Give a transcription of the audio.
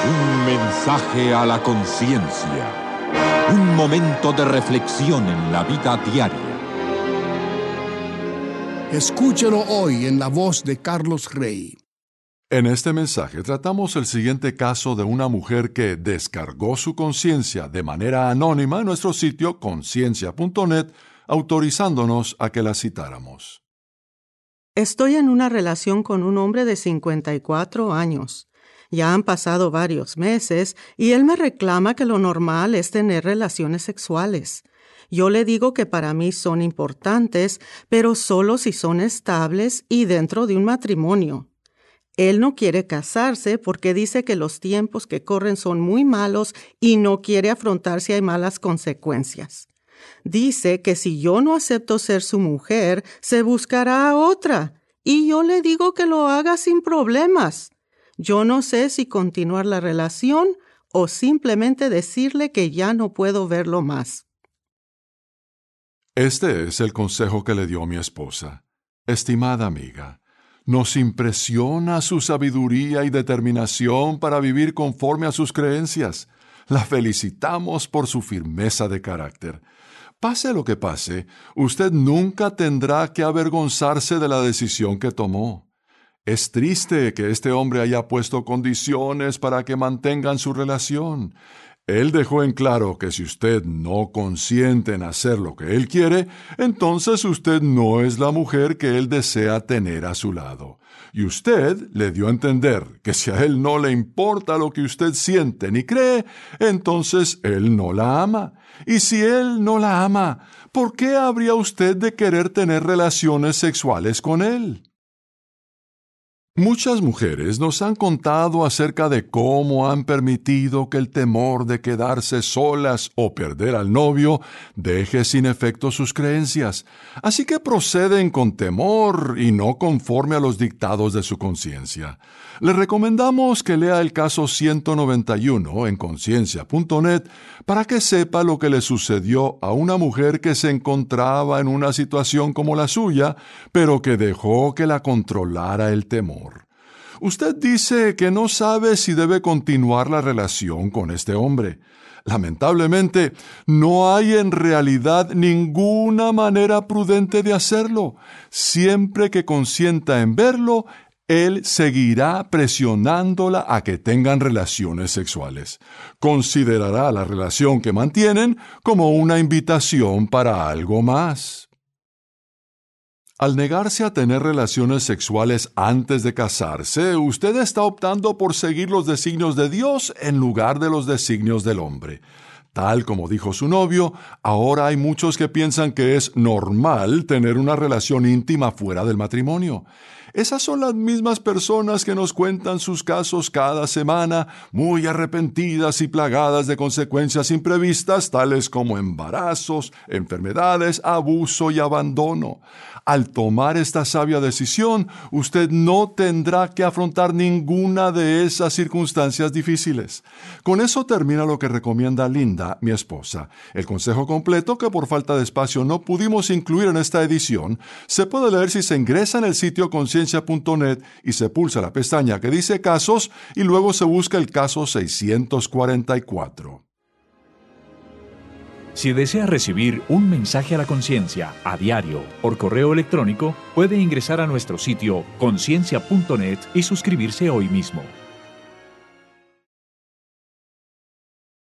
Un mensaje a la conciencia. Un momento de reflexión en la vida diaria. Escúchelo hoy en la voz de Carlos Rey. En este mensaje tratamos el siguiente caso de una mujer que descargó su conciencia de manera anónima en nuestro sitio conciencia.net, autorizándonos a que la citáramos. Estoy en una relación con un hombre de 54 años. Ya han pasado varios meses y él me reclama que lo normal es tener relaciones sexuales. Yo le digo que para mí son importantes, pero solo si son estables y dentro de un matrimonio. Él no quiere casarse porque dice que los tiempos que corren son muy malos y no quiere afrontar si hay malas consecuencias. Dice que si yo no acepto ser su mujer, se buscará a otra, y yo le digo que lo haga sin problemas. Yo no sé si continuar la relación o simplemente decirle que ya no puedo verlo más. Este es el consejo que le dio mi esposa. Estimada amiga, nos impresiona su sabiduría y determinación para vivir conforme a sus creencias. La felicitamos por su firmeza de carácter. Pase lo que pase, usted nunca tendrá que avergonzarse de la decisión que tomó. Es triste que este hombre haya puesto condiciones para que mantengan su relación. Él dejó en claro que si usted no consiente en hacer lo que él quiere, entonces usted no es la mujer que él desea tener a su lado. Y usted le dio a entender que si a él no le importa lo que usted siente ni cree, entonces él no la ama. Y si él no la ama, ¿por qué habría usted de querer tener relaciones sexuales con él? Muchas mujeres nos han contado acerca de cómo han permitido que el temor de quedarse solas o perder al novio deje sin efecto sus creencias. Así que proceden con temor y no conforme a los dictados de su conciencia. Le recomendamos que lea el caso 191 en conciencia.net para que sepa lo que le sucedió a una mujer que se encontraba en una situación como la suya, pero que dejó que la controlara el temor. Usted dice que no sabe si debe continuar la relación con este hombre. Lamentablemente, no hay en realidad ninguna manera prudente de hacerlo. Siempre que consienta en verlo, él seguirá presionándola a que tengan relaciones sexuales. Considerará la relación que mantienen como una invitación para algo más. Al negarse a tener relaciones sexuales antes de casarse, usted está optando por seguir los designios de Dios en lugar de los designios del hombre. Tal como dijo su novio, ahora hay muchos que piensan que es normal tener una relación íntima fuera del matrimonio. Esas son las mismas personas que nos cuentan sus casos cada semana, muy arrepentidas y plagadas de consecuencias imprevistas, tales como embarazos, enfermedades, abuso y abandono. Al tomar esta sabia decisión, usted no tendrá que afrontar ninguna de esas circunstancias difíciles. Con eso termina lo que recomienda Linda, mi esposa. El consejo completo, que por falta de espacio no pudimos incluir en esta edición, se puede leer si se ingresa en el sitio conciencia.net y se pulsa la pestaña que dice Casos y luego se busca el caso 644. Si desea recibir un mensaje a la conciencia a diario por correo electrónico, puede ingresar a nuestro sitio conciencia.net y suscribirse hoy mismo.